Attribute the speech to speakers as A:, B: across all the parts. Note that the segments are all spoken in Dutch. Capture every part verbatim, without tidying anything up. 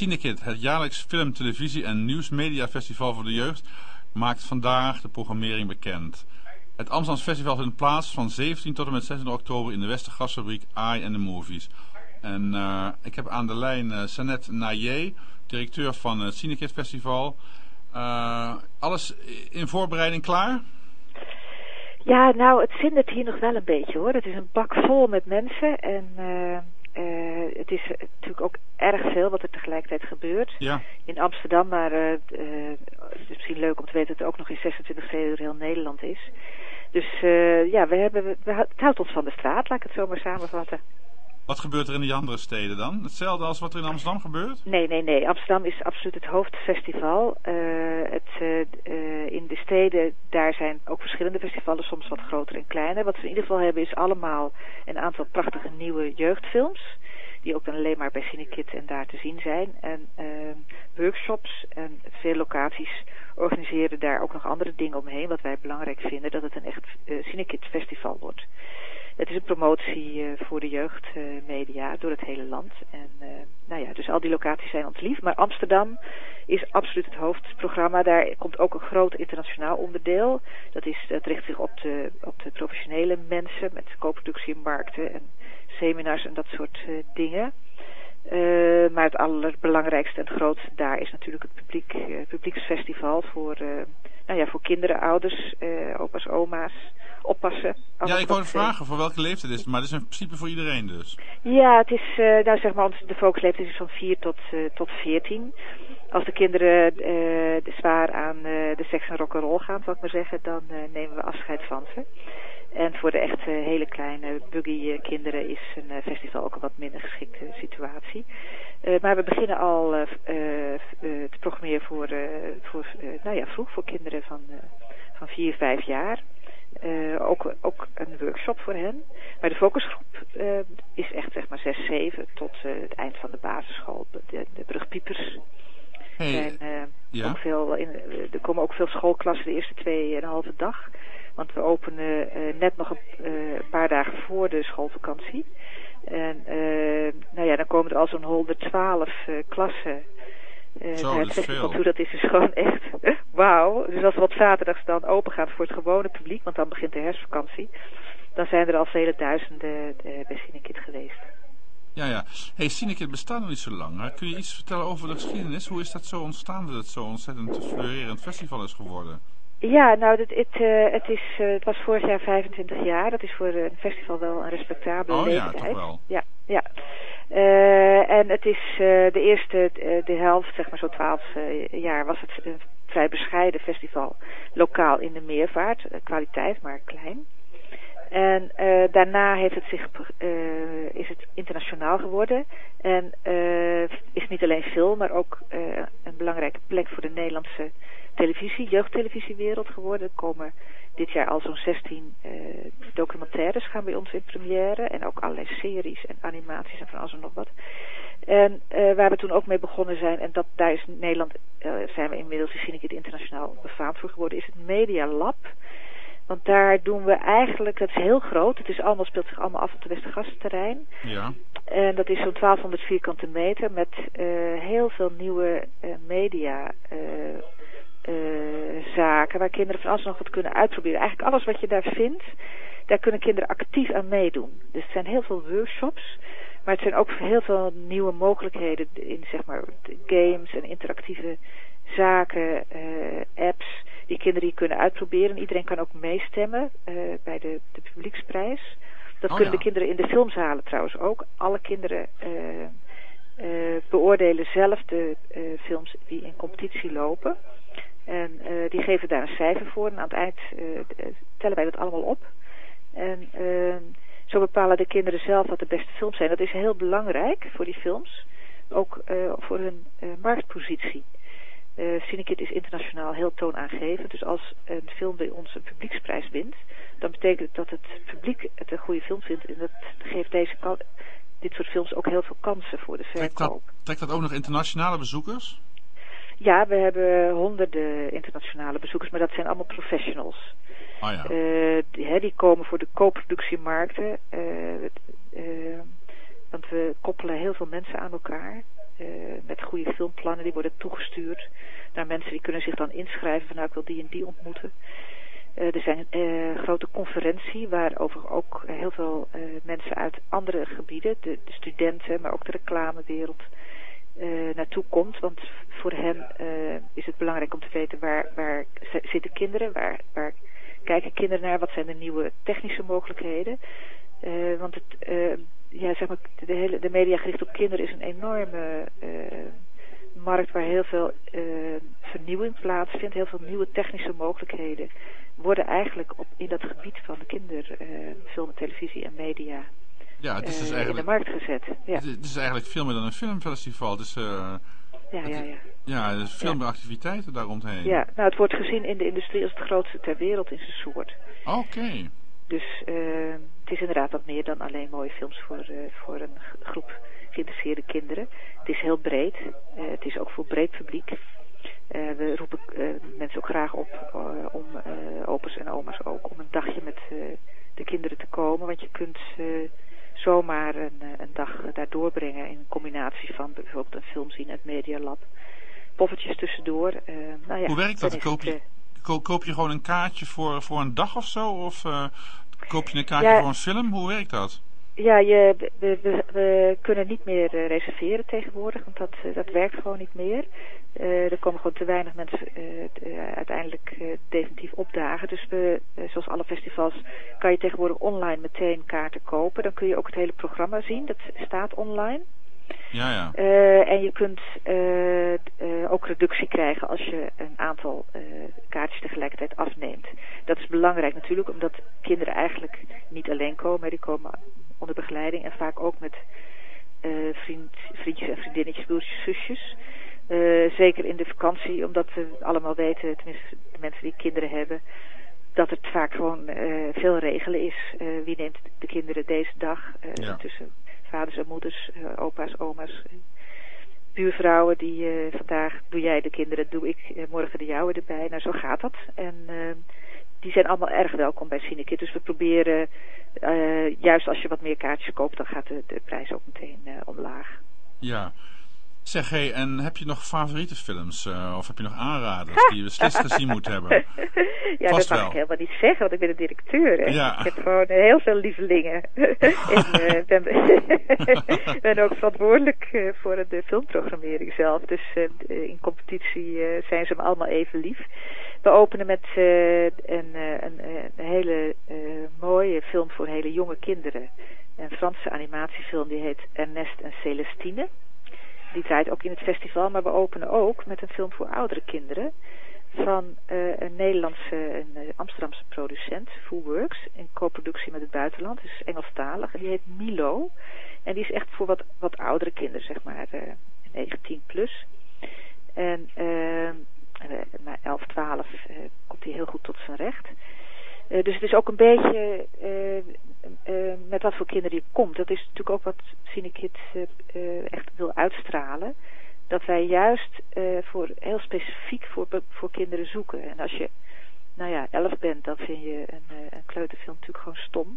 A: Cinekid, het jaarlijks film, televisie en nieuwsmediafestival voor de jeugd, maakt vandaag de programmering bekend. Het Amsterdams Festival vindt plaats van zeventien tot en met zesentwintig oktober in de Westergasfabriek I and the Movies. En uh, ik heb aan de lijn uh, Sanette Naillet, directeur van het Cinekid Festival. Uh, alles in voorbereiding klaar?
B: Ja, nou, het zindert hier nog wel een beetje hoor. Het is een bak vol met mensen en uh, uh, het is natuurlijk ook erg veel wat er tegelijkertijd gebeurt.
A: Ja. In
B: Amsterdam, maar uh, uh, het is misschien leuk om te weten dat het ook nog in zesentwintig steden door heel Nederland is. Dus uh, ja, we hebben, we, het houdt ons van de straat, laat ik het zo maar samenvatten.
A: Wat gebeurt er in die andere steden dan? Hetzelfde als wat er in Amsterdam gebeurt?
B: Nee, nee, nee. Amsterdam is absoluut het hoofdfestival. Uh, het, uh, uh, in de steden, daar zijn ook verschillende festivals, soms wat groter en kleiner. Wat we in ieder geval hebben is allemaal een aantal prachtige nieuwe jeugdfilms. Die ook dan alleen maar bij Cinekid en daar te zien zijn. En uh, workshops en veel locaties organiseren daar ook nog andere dingen omheen. Wat wij belangrijk vinden, dat het een echt uh, Cinekid festival wordt. Het is een promotie uh, voor de jeugdmedia uh, door het hele land. En uh, nou ja, dus al die locaties zijn ons lief. Maar Amsterdam is absoluut het hoofdprogramma. Daar komt ook een groot internationaal onderdeel. Dat, is, dat richt zich op de, op de professionele mensen met co-productiemarkten en seminars en dat soort uh, dingen. Uh, maar het allerbelangrijkste en het grootste daar is natuurlijk het publiek, uh, publieksfestival voor, uh, nou ja, voor kinderen, ouders, uh, opa's, oma's, oppassen.
A: Ja, ik wou vragen voor welke leeftijd is het, maar het is in principe voor iedereen dus.
B: Ja, het is, uh, nou zeg maar, de focusleeftijd is van vier tot, uh, tot veertien. Als de kinderen uh, zwaar aan uh, de seks en rock'n'roll gaan, zal ik maar zeggen, dan uh, nemen we afscheid van ze. En voor de echt uh, hele kleine buggy uh, kinderen is een uh, festival ook een wat minder geschikte situatie. Uh, maar we beginnen al uh, uh, uh, te programmeren voor, uh, voor uh, nou ja, vroeg voor kinderen van, uh, van vier, vijf jaar. Uh, ook, ook een workshop voor hen. Maar de focusgroep uh, is echt zeg maar zes, zeven tot uh, het eind van de basisschool. De, de brugpiepers.
A: Hey,
B: zijn, uh,
A: ja.
B: ook veel in, uh, er komen ook veel schoolklassen de eerste twee en een halve dag. Want we openen uh, net nog een uh, paar dagen voor de schoolvakantie. En uh, nou ja, dan komen er al zo'n honderdtwaalf uh, klassen. Uh,
A: Zo, dat is veel.
B: Toe, dat is dus gewoon echt wauw. Dus als we op zaterdags dan open gaan voor het gewone publiek, want dan begint de herfstvakantie, dan zijn er al vele duizenden uh, bij Cinekid geweest.
A: Ja, ja. Hey, Cinekid bestaat nog niet zo lang. Hè? Kun je iets vertellen over de geschiedenis? Hoe is dat zo ontstaan dat het zo ontzettend fleurerend festival is geworden?
B: Ja, nou, het, het, uh, het, is, uh, het was vorig jaar vijfentwintig jaar. Dat is voor een festival wel een respectabele
A: oh,
B: leeftijd.
A: Oh ja, toch wel.
B: Ja, ja. Uh, en het is uh, de eerste, uh, de helft, zeg maar zo twaalf uh, jaar, was het een vrij bescheiden festival. Lokaal in de meervaart, uh, kwaliteit, maar klein. En uh, daarna heeft het zich, uh, is het internationaal geworden. En uh, is niet alleen film, maar ook uh, een belangrijke plek voor de Nederlandse televisie, jeugdtelevisiewereld geworden. Er komen dit jaar al zo'n zestien uh, documentaires gaan bij ons in première. En ook allerlei series en animaties en van alles en nog wat. En uh, waar we toen ook mee begonnen zijn, en dat, daar is Nederland, uh, zijn we inmiddels in Cinekid internationaal befaamd voor geworden, is het Media Lab. Want daar doen we eigenlijk, het is heel groot, het is allemaal, speelt zich allemaal af op het Westergasterrein.
A: Ja.
B: En dat is zo'n twaalfhonderd vierkante meter met uh, heel veel nieuwe uh, media uh, uh, zaken, waar kinderen van alles nog wat kunnen uitproberen. Eigenlijk alles wat je daar vindt, daar kunnen kinderen actief aan meedoen. Dus het zijn heel veel workshops, maar het zijn ook heel veel nieuwe mogelijkheden in, zeg maar, games en interactieve zaken, uh, apps, die kinderen die kunnen uitproberen. Iedereen kan ook meestemmen uh, bij de, de publieksprijs. Dat
A: oh,
B: kunnen
A: ja.
B: de kinderen in de filmzalen trouwens ook. Alle kinderen uh, uh, beoordelen zelf de uh, films die in competitie lopen. En uh, die geven daar een cijfer voor. En aan het eind uh, tellen wij dat allemaal op. En uh, zo bepalen de kinderen zelf wat de beste films zijn. Dat is heel belangrijk voor die films. Ook uh, voor hun uh, marktpositie. Uh, Cinekid is internationaal heel toonaangevend. Dus als een film bij ons een publieksprijs wint, dan betekent het dat het publiek het een goede film vindt. En dat geeft deze, dit soort films ook heel veel kansen voor de verkoop.
A: Trekt dat, trekt dat ook nog internationale bezoekers?
B: Ja, we hebben honderden internationale bezoekers, maar dat zijn allemaal professionals.
A: Oh ja.
B: uh, die, he, die komen voor de co-productiemarkten. Uh, uh, want we koppelen heel veel mensen aan elkaar. uh, met goede filmplannen. Die worden toegestuurd naar mensen die kunnen zich dan inschrijven van nou ik wil die en die ontmoeten. Uh, er zijn uh, grote conferentie waar over ook uh, heel veel uh, mensen uit andere gebieden, de, de studenten, maar ook de reclamewereld, uh, naartoe komt. Want voor hen uh, is het belangrijk om te weten waar, waar zitten kinderen, waar, waar kijken kinderen naar, wat zijn de nieuwe technische mogelijkheden. Uh, want het, uh, ja, zeg maar, de, hele, de media gericht op kinderen is een enorme uh, markt waar heel veel uh, vernieuwing plaatsvindt, heel veel nieuwe technische mogelijkheden worden eigenlijk op, in dat gebied van de kinderfilm, uh, televisie en media
A: ja, het is dus
B: uh,
A: eigenlijk,
B: in de markt gezet. Ja.
A: Het, is, het is eigenlijk veel meer dan een filmfestival. Het is, uh,
B: ja,
A: het,
B: ja, ja.
A: ja, er is veel ja. meer activiteiten daaromheen.
B: Ja, nou het wordt gezien in de industrie als het grootste ter wereld in zijn soort.
A: Oké. Okay.
B: Dus uh, het is inderdaad wat meer dan alleen mooie films voor, uh, voor een groep geïnteresseerde kinderen. Het is heel breed. Uh, het is ook voor breed publiek. Uh, we roepen uh, mensen ook graag op uh, om uh, opa's en oma's ook om een dagje met uh, de kinderen te komen. Want je kunt uh, zomaar een, een dag daar doorbrengen in een combinatie van bijvoorbeeld een film zien, het Medialab. Poffertjes tussendoor. Uh, nou ja,
A: hoe werkt dat? Koop je,
B: het, uh,
A: koop je gewoon een kaartje voor, voor een dag of zo? Of uh, koop je een kaartje
B: ja,
A: voor een film? Hoe werkt dat?
B: Ja, je, we, we, we kunnen niet meer uh, reserveren tegenwoordig, want dat, uh, dat werkt gewoon niet meer. Uh, er komen gewoon te weinig mensen uh, uh, uiteindelijk uh, definitief opdagen. Dus we, uh, zoals alle festivals, kan je tegenwoordig online meteen kaarten kopen. Dan kun je ook het hele programma zien, dat staat online.
A: Ja, ja.
B: Uh, en je kunt uh, uh, ook reductie krijgen als je een aantal uh, kaartjes tegelijkertijd afneemt. Dat is belangrijk natuurlijk, omdat kinderen eigenlijk niet alleen komen. Die komen onder begeleiding en vaak ook met uh, vriend, vriendjes en vriendinnetjes, broertjes, zusjes. Uh, zeker in de vakantie, omdat we allemaal weten, tenminste de mensen die kinderen hebben, dat het vaak gewoon uh, veel regelen is. Uh, wie neemt de kinderen deze dag uh, ja. tussen vaders en moeders, uh, opa's, oma's, uh, buurvrouwen die uh, vandaag doe jij de kinderen, doe ik uh, morgen de jouwe erbij. Nou, zo gaat dat. En uh, die zijn allemaal erg welkom bij Cinekid. Dus we proberen, uh, juist als je wat meer kaartjes koopt, dan gaat de, de prijs ook meteen uh, omlaag.
A: Ja. Zeg, hé, hey, en heb je nog favoriete films? Uh, of heb je nog aanraders die je beslist gezien moet hebben?
B: Ja,
A: Vast
B: dat mag
A: wel.
B: ik helemaal niet zeggen, want ik ben de directeur. Hè?
A: Ja.
B: Ik heb gewoon uh, heel veel lievelingen. en uh, ben, ben ook verantwoordelijk uh, voor de filmprogrammering zelf. Dus uh, in competitie uh, zijn ze me allemaal even lief. We openen met uh, een, uh, een, een hele uh, mooie film voor hele jonge kinderen. Een Franse animatiefilm die heet Ernest en Celestine. Die draait ook in het festival, maar we openen ook met een film voor oudere kinderen van uh, een Nederlandse, een uh, Amsterdamse producent, Full Works, in co-productie met het buitenland. Het is Engelstalig en die heet Milo. En die is echt voor wat, wat oudere kinderen, zeg maar, uh, negentien plus. En uh, na elf, twaalf uh, komt hij heel goed tot zijn recht. Uh, dus het is ook een beetje uh, uh, met wat voor kinderen die komt. Dat is natuurlijk ook wat Cinekid uh, uh, echt wil uitstralen. Dat wij juist uh, voor, heel specifiek voor, voor kinderen zoeken. En als je, nou ja, elf bent, dan vind je een, uh, een kleuterfilm natuurlijk gewoon stom.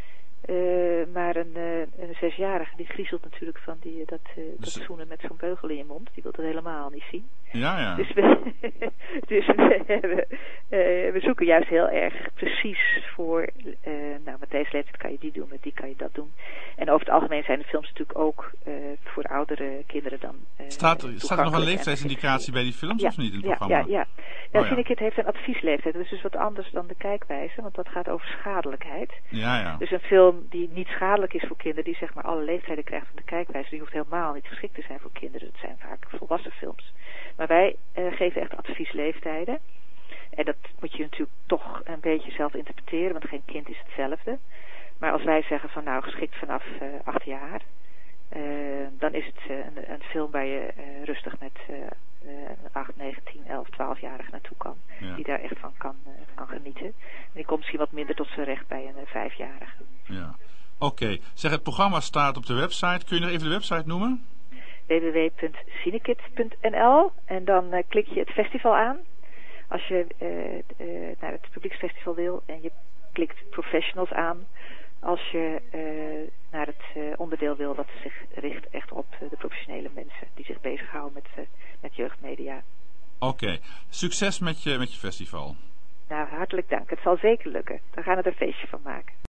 B: Uh, maar een, uh, een zesjarige die griezelt natuurlijk van die, dat, uh, dat zoenen met zo'n beugel in je mond. Die wil dat helemaal niet zien.
A: Ja, ja.
B: Dus we, dus we, we, uh, we zoeken juist heel erg precies voor, uh, nou met deze leeftijd kan je die doen, met die kan je dat doen. En over het algemeen zijn de films natuurlijk ook uh, voor oudere kinderen dan uh,
A: Staat er, staat er nog een leeftijdsindicatie bij die films
B: ja,
A: of niet in het
B: ja,
A: programma?
B: Ja, ja. Ja,
A: oh,
B: Cinekid ja. heeft een adviesleeftijd. Dat is dus wat anders dan de kijkwijze, want dat gaat over schadelijkheid.
A: Ja, ja.
B: Dus een film die niet schadelijk is voor kinderen, die zeg maar alle leeftijden krijgt van de kijkwijze, die hoeft helemaal niet geschikt te zijn voor kinderen. Dat zijn vaak volwassen films. Maar wij uh, geven echt adviesleeftijden. En dat moet je natuurlijk toch een beetje zelf interpreteren, want geen kind is hetzelfde. Maar als wij zeggen van nou geschikt vanaf uh, acht jaar, uh, dan is het uh, een, een film waar je uh, rustig met uh, uh, acht, negen, tien, elf, twaalf-jarige naartoe kan. Ja. Die daar echt van kan, uh, kan genieten. En die komt misschien wat minder tot zijn recht bij een uh, vijfjarige.
A: Ja. Oké. Okay. Zeg, het programma staat op de website. Kun je nog even de website noemen?
B: w w w punt cinekid punt n l en dan uh, klik je het festival aan als je uh, uh, naar het publieksfestival wil en je klikt professionals aan, als je uh, naar het uh, onderdeel wil dat zich richt echt op uh, de professionele mensen die zich bezighouden met, uh, met jeugdmedia.
A: Oké, okay. Succes met je, met je festival.
B: Nou, hartelijk dank. Het zal zeker lukken. We gaan er een feestje van maken.